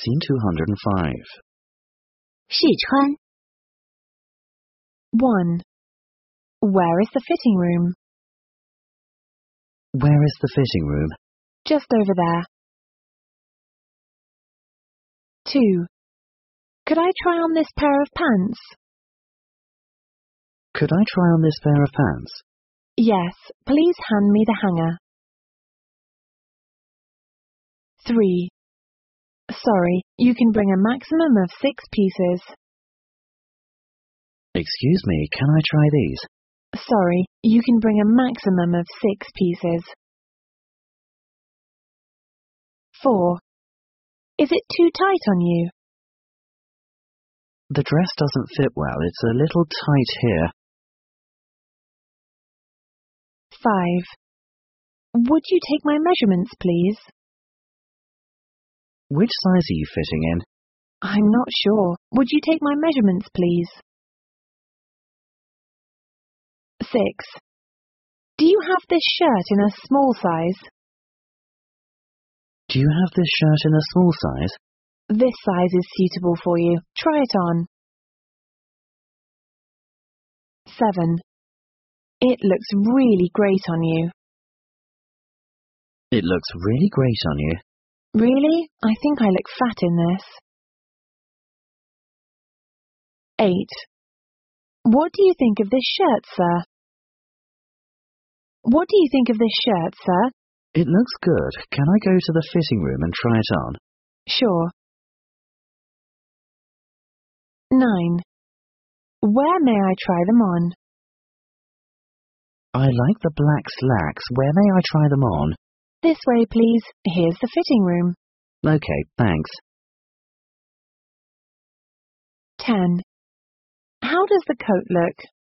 Scene 205. 试穿 1. Where is the fitting room? Where is the fitting room? Just over there. 2. Could I try on this pair of pants? Could I try on this pair of pants? Yes, please hand me the hanger. 3. Sorry, you can bring a maximum of 6 pieces. Excuse me, can I try these? Sorry, you can bring a maximum of 6 pieces. 4. Is it too tight on you? The dress doesn't fit well, it's a little tight here. 5. Would you take my measurements, please? Which size are you fitting in? I'm not sure. Would you take my measurements, please? 6. Do you have this shirt in a small size? Do you have this shirt in a small size? This size is suitable for you. Try it on. 7. It looks really great on you. It looks really great on you. Really? I think I look fat in this. 8. What do you think of this shirt, sir? What do you think of this shirt, sir? It looks good. Can I go to the fitting room and try it on? Sure. 9. Where may I try them on? I like the black slacks. Where may I try them on? This way, please. Here's the fitting room. Okay, thanks. 10. How does the coat look?